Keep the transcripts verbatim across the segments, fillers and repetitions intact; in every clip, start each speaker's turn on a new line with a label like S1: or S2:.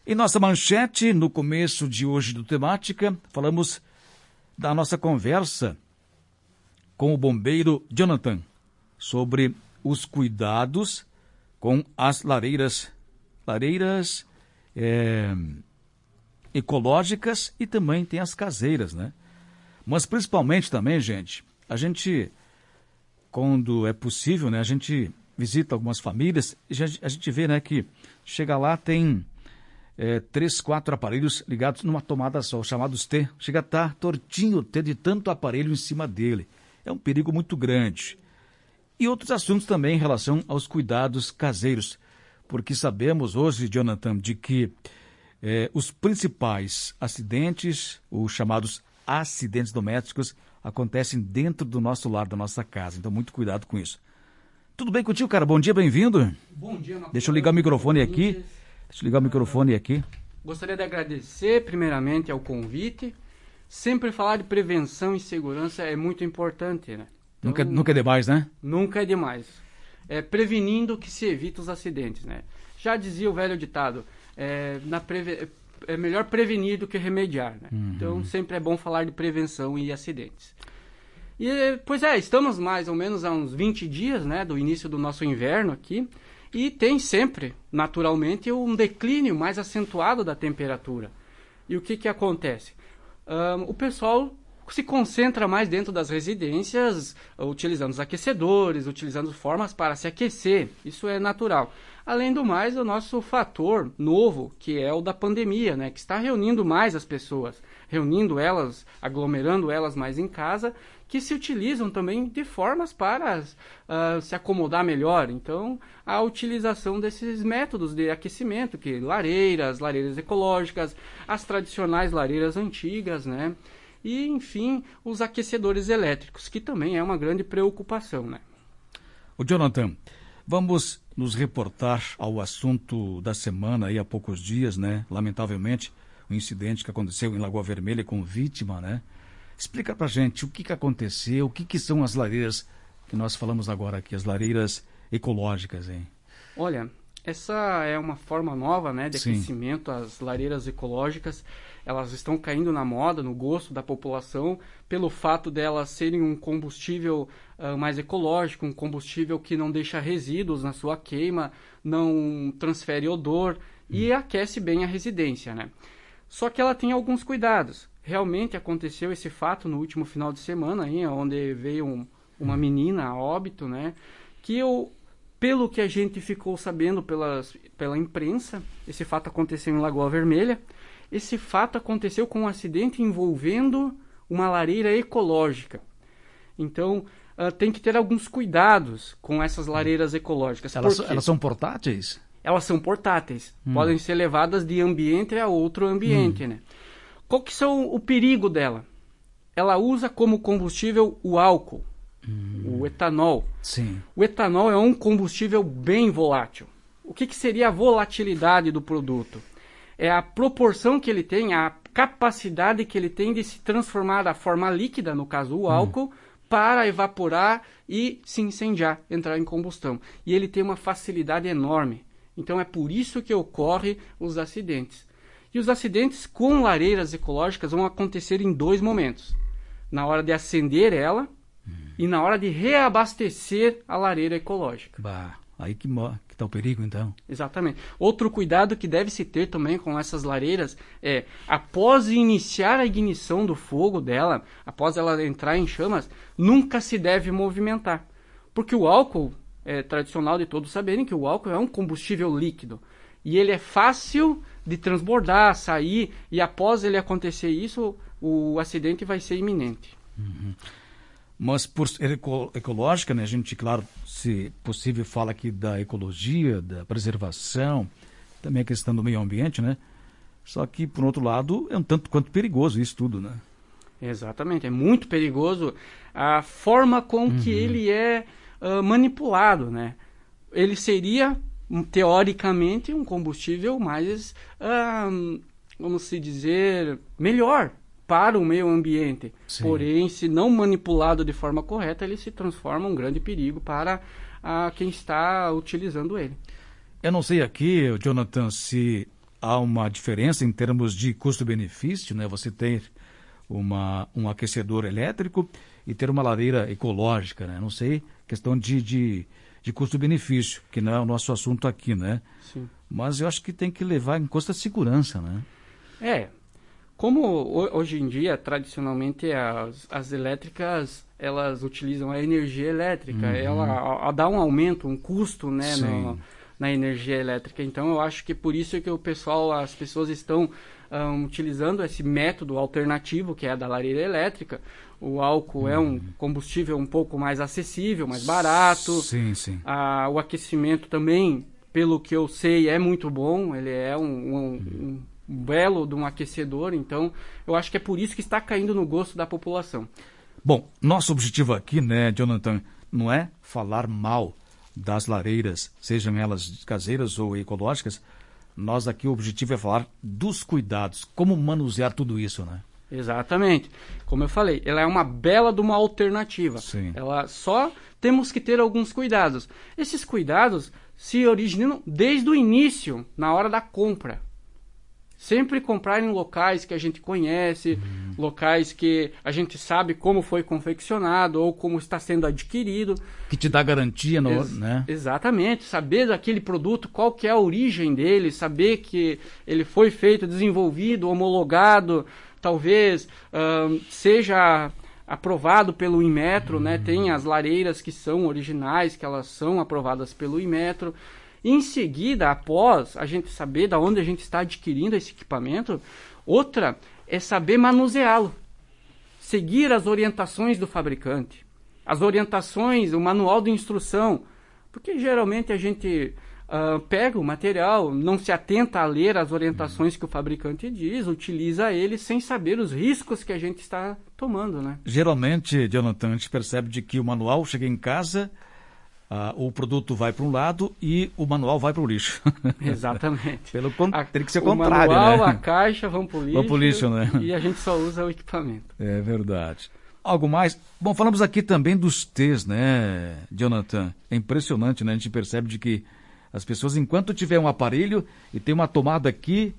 S1: Em nossa manchete, no começo de hoje do Temática, falamos da nossa conversa com o bombeiro Jonathan sobre os cuidados com as lareiras, lareiras é, ecológicas e também tem as caseiras, né? Mas principalmente também, gente, a gente, quando é possível, né, a gente visita algumas famílias e a gente vê, né, que chega lá, tem é, três, quatro aparelhos ligados numa tomada só, chamados T. Chega a estar tortinho o T de tanto aparelho em cima dele. É um perigo muito grande. E outros assuntos também em relação aos cuidados caseiros, porque sabemos hoje, Jonathan, de que é, os principais acidentes, os chamados acidentes domésticos, acontecem dentro do nosso lar, da nossa casa. Então, muito cuidado com isso. Tudo bem contigo, cara? Bom dia, bem-vindo.
S2: Bom dia, Marcos.
S1: Deixa eu ligar o microfone aqui. Deixa eu ligar o microfone aqui.
S2: Gostaria de agradecer, primeiramente, ao convite. Sempre falar de prevenção e segurança é muito importante, né? Então,
S1: nunca, nunca é demais, né?
S2: Nunca é demais. É prevenindo que se evita os acidentes, né? Já dizia o velho ditado, é, na preve... é melhor prevenir do que remediar, né? Uhum. Então, sempre é bom falar de prevenção e acidentes. E, pois é, estamos mais ou menos há uns vinte dias, né, do início do nosso inverno aqui, e tem sempre, naturalmente, um declínio mais acentuado da temperatura. E o que que acontece? Um, o pessoal se concentra mais dentro das residências, utilizando os aquecedores, utilizando formas para se aquecer. Isso é natural. Além do mais, o nosso fator novo, que é o da pandemia, né, que está reunindo mais as pessoas, reunindo elas, aglomerando elas mais em casa, que se utilizam também de formas para uh, se acomodar melhor. Então, a utilização desses métodos de aquecimento, que lareiras, lareiras ecológicas, as tradicionais lareiras antigas, né? E, enfim, os aquecedores elétricos, que também é uma grande preocupação, né?
S1: O Jonathan, vamos nos reportar ao assunto da semana aí há poucos dias, né? Lamentavelmente, o incidente que aconteceu em Lagoa Vermelha com vítima, né? Explica pra gente o que que aconteceu, o que que são as lareiras que nós falamos agora aqui, as lareiras ecológicas, hein?
S2: Olha, essa é uma forma nova, né, de
S1: Sim.
S2: aquecimento, as lareiras ecológicas. Elas estão caindo na moda, no gosto da população, pelo fato delas serem um combustível uh, mais ecológico, um combustível que não deixa resíduos na sua queima, não transfere odor hum. e aquece bem a residência, né? Só que ela tem alguns cuidados. Realmente aconteceu esse fato no último final de semana, aí, onde veio um, uma menina a óbito, né? Que eu, pelo que a gente ficou sabendo pelas, pela imprensa, esse fato aconteceu em Lagoa Vermelha. Esse fato aconteceu com um acidente envolvendo uma lareira ecológica. Então, uh, tem que ter alguns cuidados com essas lareiras ecológicas.
S1: Elas, elas são portáteis?
S2: Elas são portáteis. Hum. Podem ser levadas de ambiente a outro ambiente, hum. né? Qual que são o perigo dela? Ela usa como combustível o álcool, hum. o etanol.
S1: Sim.
S2: O etanol é um combustível bem volátil. O que que seria a volatilidade do produto? É a proporção que ele tem, a capacidade que ele tem de se transformar da forma líquida, no caso o álcool, hum. para evaporar e se incendiar, entrar em combustão. E ele tem uma facilidade enorme. Então é por isso que ocorrem os acidentes. E os acidentes com lareiras ecológicas vão acontecer em dois momentos. Na hora de acender ela hum. e na hora de reabastecer a lareira ecológica.
S1: Bah, aí que está o perigo, então.
S2: Exatamente. Outro cuidado que deve se ter também com essas lareiras é, após iniciar a ignição do fogo dela, após ela entrar em chamas, nunca se deve movimentar. Porque o álcool, é tradicional de todos saberem que o álcool é um combustível líquido. E ele é fácil de transbordar, sair, e após ele acontecer isso, o acidente vai ser iminente.
S1: Uhum. Mas por ser eco, ecológica, né, a gente, claro, se possível, fala aqui da ecologia, da preservação, também a questão do meio ambiente, né? Só que, por outro lado, é um tanto quanto perigoso isso tudo, né?
S2: Exatamente, é muito perigoso a forma com uhum. que ele é uh, manipulado, né? Ele seria, teoricamente, um combustível mais, uh, vamos se dizer, melhor para o meio ambiente. Sim. Porém, se não manipulado de forma correta, ele se transforma em um grande perigo para uh, quem está utilizando ele.
S1: Eu não sei aqui, Jonathan, se há uma diferença em termos de custo-benefício, né? Você ter uma, um aquecedor elétrico e ter uma lareira ecológica, né? Não sei, questão de, de, de custo-benefício, que não é o nosso assunto aqui, né?
S2: Sim.
S1: Mas eu acho que tem que levar em conta a segurança, né?
S2: É, como hoje em dia, tradicionalmente, as, as elétricas, elas utilizam a energia elétrica, uhum. ela a, a dá um aumento, um custo, né, no, na energia elétrica. Então, eu acho que por isso que o pessoal, as pessoas estão um, utilizando esse método alternativo, que é a da lareira elétrica. O álcool uhum. é um combustível um pouco mais acessível, mais barato.
S1: Sim, sim.
S2: Ah, o aquecimento também, pelo que eu sei, é muito bom. Ele é um, um, um belo de um aquecedor. Então, eu acho que é por isso que está caindo no gosto da população.
S1: Bom, nosso objetivo aqui, né, Jonathan, não é falar mal das lareiras, sejam elas caseiras ou ecológicas. Nós aqui o objetivo é falar dos cuidados, como manusear tudo isso, né?
S2: Exatamente. Como eu falei, ela é uma bela de uma alternativa.
S1: Sim.
S2: Ela só temos que ter alguns cuidados. Esses cuidados se originam desde o início, na hora da compra. Sempre comprar em locais que a gente conhece, uhum. locais que a gente sabe como foi confeccionado ou como está sendo adquirido.
S1: Que te dá garantia, no,
S2: Ex-
S1: né?
S2: Exatamente. Saber daquele produto, qual que é a origem dele, saber que ele foi feito, desenvolvido, homologado, talvez uh, seja aprovado pelo Inmetro, uhum. né? Tem as lareiras que são originais, que elas são aprovadas pelo Inmetro. Em seguida, após a gente saber de onde a gente está adquirindo esse equipamento, outra é saber manuseá-lo. Seguir as orientações do fabricante. As orientações, o manual de instrução. Porque geralmente a gente uh, pega o material, não se atenta a ler as orientações que o fabricante diz, utiliza ele sem saber os riscos que a gente está tomando, né?
S1: Geralmente, Jonathan, a gente percebe de que o manual chega em casa... Ah, o produto vai para um lado e o manual vai para o lixo.
S2: Exatamente.
S1: Pelo con...
S2: a,
S1: Teria que ser o
S2: o
S1: contrário,
S2: manual,
S1: né?
S2: a caixa vão para o lixo,
S1: vão pro lixo, né?
S2: E a gente só usa o equipamento.
S1: É verdade. Algo mais? Bom, falamos aqui também dos T's, né, Jonathan? É impressionante, né? A gente percebe de que as pessoas, enquanto tiver um aparelho e tem uma tomada aqui,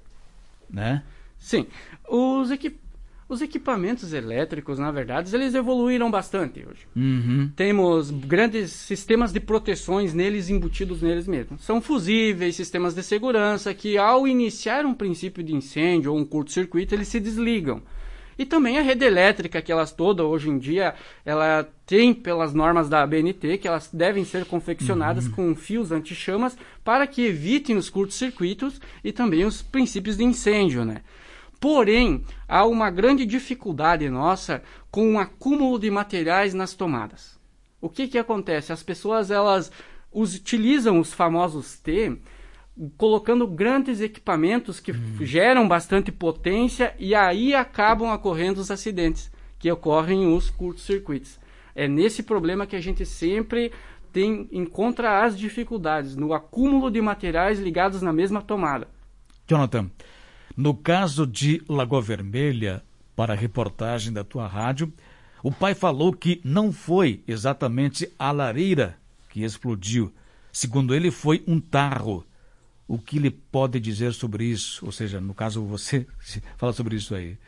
S1: né?
S2: Sim. Os equipamentos. Os equipamentos elétricos, na verdade, eles evoluíram bastante hoje.
S1: Uhum.
S2: Temos grandes sistemas de proteções neles, embutidos neles mesmos. São fusíveis, sistemas de segurança que, ao iniciar um princípio de incêndio ou um curto-circuito, eles se desligam. E também a rede elétrica, que elas toda, hoje em dia, ela tem pelas normas da A B N T, que elas devem ser confeccionadas uhum. com fios anti-chamas para que evitem os curtos-circuitos e também os princípios de incêndio, né? Porém, há uma grande dificuldade nossa com o acúmulo de materiais nas tomadas. O que que acontece? As pessoas, elas os, utilizam os famosos T, colocando grandes equipamentos que hum. geram bastante potência e aí acabam ocorrendo os acidentes, que ocorrem os curtos-circuitos. É nesse problema que a gente sempre tem, encontra as dificuldades, no acúmulo de materiais ligados na mesma tomada.
S1: Jonathan, no caso de Lagoa Vermelha, para a reportagem da tua rádio, o pai falou que não foi exatamente a lareira que explodiu. Segundo ele, foi um tarro. O que ele pode dizer sobre isso? Ou seja, no caso, você fala sobre isso aí.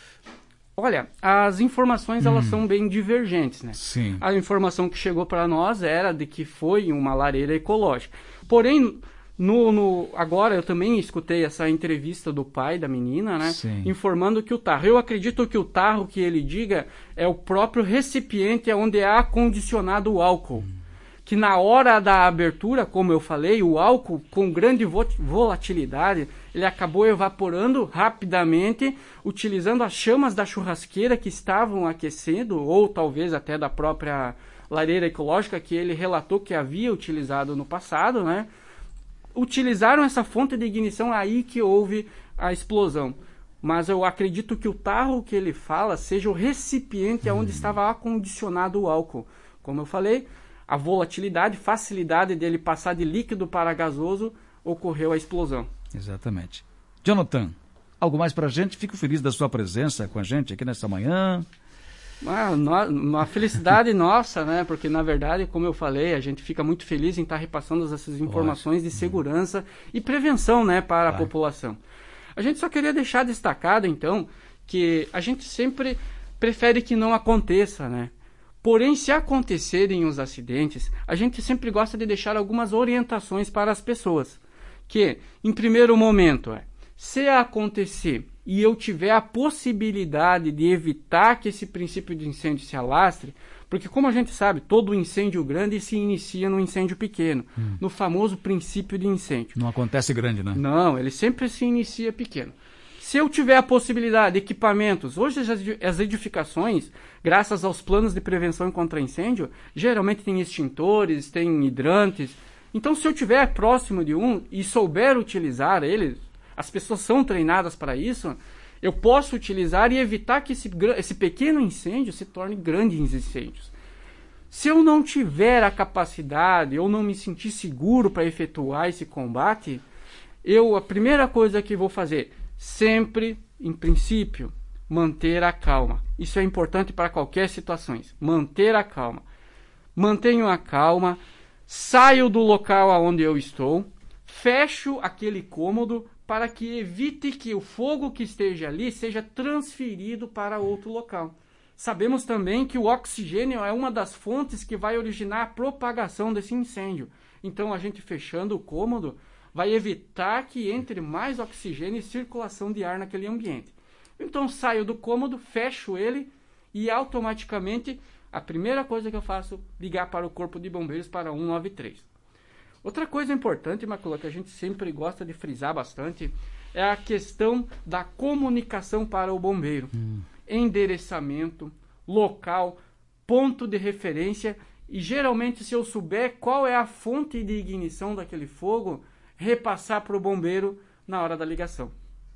S2: Olha, as informações, elas
S1: hum.
S2: são bem divergentes, né?
S1: Sim.
S2: A informação que chegou para nós era de que foi uma lareira ecológica. Porém... No, no, agora eu também escutei essa entrevista do pai da menina, né?
S1: Sim.
S2: Informando que o tarro, eu acredito que o tarro que ele diga é o próprio recipiente onde é acondicionado o álcool. Hum. Que na hora da abertura, como eu falei, o álcool com grande volatilidade, ele acabou evaporando rapidamente, utilizando as chamas da churrasqueira que estavam aquecendo, ou talvez até da própria lareira ecológica que ele relatou que havia utilizado no passado, né? Utilizaram essa fonte de ignição, aí que houve a explosão. Mas eu acredito que o tarro que ele fala seja o recipiente hum. onde estava acondicionado o álcool. Como eu falei, a volatilidade, facilidade dele passar de líquido para gasoso, ocorreu a explosão.
S1: Exatamente. Jonathan, algo mais para a gente? Fico feliz da sua presença com a gente aqui nesta manhã.
S2: Uma, uma felicidade nossa, né? Porque, na verdade, como eu falei, a gente fica muito feliz em estar repassando essas informações de segurança e prevenção, né, para a
S1: Vai.
S2: população. A gente só queria deixar destacado, então, que a gente sempre prefere que não aconteça, né? Porém, se acontecerem os acidentes, a gente sempre gosta de deixar algumas orientações para as pessoas. Que, em primeiro momento, é, se acontecer e eu tiver a possibilidade de evitar que esse princípio de incêndio se alastre, porque como a gente sabe, todo incêndio grande se inicia no incêndio pequeno, hum. no famoso princípio de incêndio.
S1: Não acontece grande, né?
S2: Não, ele sempre se inicia pequeno. Se eu tiver a possibilidade de equipamentos, hoje as edificações, graças aos planos de prevenção contra incêndio, geralmente tem extintores, tem hidrantes. Então, se eu tiver próximo de um e souber utilizar eles, as pessoas são treinadas para isso, eu posso utilizar e evitar que esse, esse pequeno incêndio se torne grandes incêndios. Se eu não tiver a capacidade ou não me sentir seguro para efetuar esse combate, eu, a primeira coisa que vou fazer, sempre, em princípio, manter a calma. Isso é importante para qualquer situação. Manter a calma. Mantenho a calma, saio do local onde eu estou, fecho aquele cômodo para que evite que o fogo que esteja ali seja transferido para outro local. Sabemos também que o oxigênio é uma das fontes que vai originar a propagação desse incêndio. Então, a gente fechando o cômodo vai evitar que entre mais oxigênio e circulação de ar naquele ambiente. Então, saio do cômodo, fecho ele e automaticamente a primeira coisa que eu faço é ligar para o Corpo de Bombeiros para um nove três. Outra coisa importante, Macula, que a gente sempre gosta de frisar bastante, é a questão da comunicação para o bombeiro. Hum. Endereçamento, local, ponto de referência e geralmente se eu souber qual é a fonte de ignição daquele fogo, repassar para o bombeiro na hora da ligação.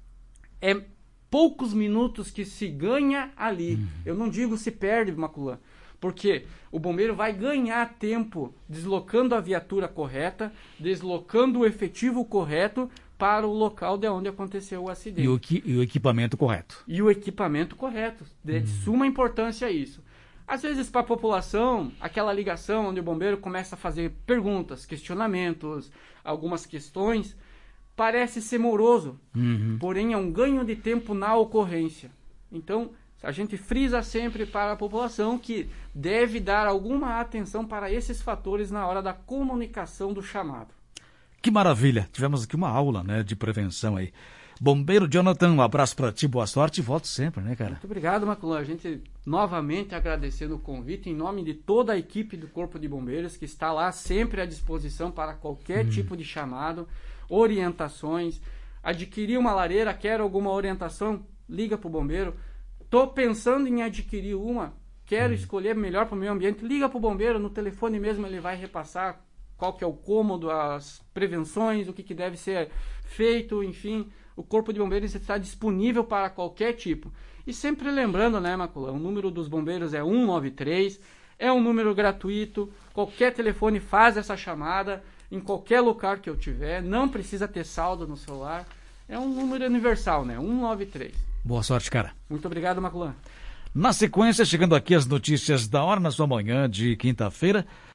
S2: É poucos minutos que se ganha ali. Hum. Eu não digo se perde, Macula, porque o bombeiro vai ganhar tempo deslocando a viatura correta, deslocando o efetivo correto para o local de onde aconteceu o acidente.
S1: E o, e o equipamento correto.
S2: E o equipamento correto. De hum. suma importância isso. Às vezes, para a população, aquela ligação onde o bombeiro começa a fazer perguntas, questionamentos, algumas questões, parece ser moroso, uhum. porém é um ganho de tempo na ocorrência. Então, a gente frisa sempre para a população que deve dar alguma atenção para esses fatores na hora da comunicação do chamado.
S1: Que maravilha! Tivemos aqui uma aula, né, de prevenção aí. Bombeiro Jonathan, um abraço para ti, boa sorte e volto sempre, né, cara?
S2: Muito obrigado, Maculan. A gente novamente agradecendo o convite em nome de toda a equipe do Corpo de Bombeiros que está lá sempre à disposição para qualquer hum. tipo de chamado, orientações. Adquirir uma lareira, quer alguma orientação, liga para o bombeiro. Estou pensando em adquirir uma, quero hum. escolher melhor para o meio ambiente, liga para o bombeiro, no telefone mesmo ele vai repassar qual que é o cômodo, as prevenções, o que, que deve ser feito, enfim. O Corpo de Bombeiros está disponível para qualquer tipo. E sempre lembrando, né, Macula, o número dos bombeiros é um nove três, é um número gratuito, qualquer telefone faz essa chamada, em qualquer lugar que eu tiver, não precisa ter saldo no celular, é um número universal, né, um nove três.
S1: Boa sorte, cara.
S2: Muito obrigado, Macula.
S1: Na sequência, chegando aqui as notícias da hora na sua manhã de quinta-feira,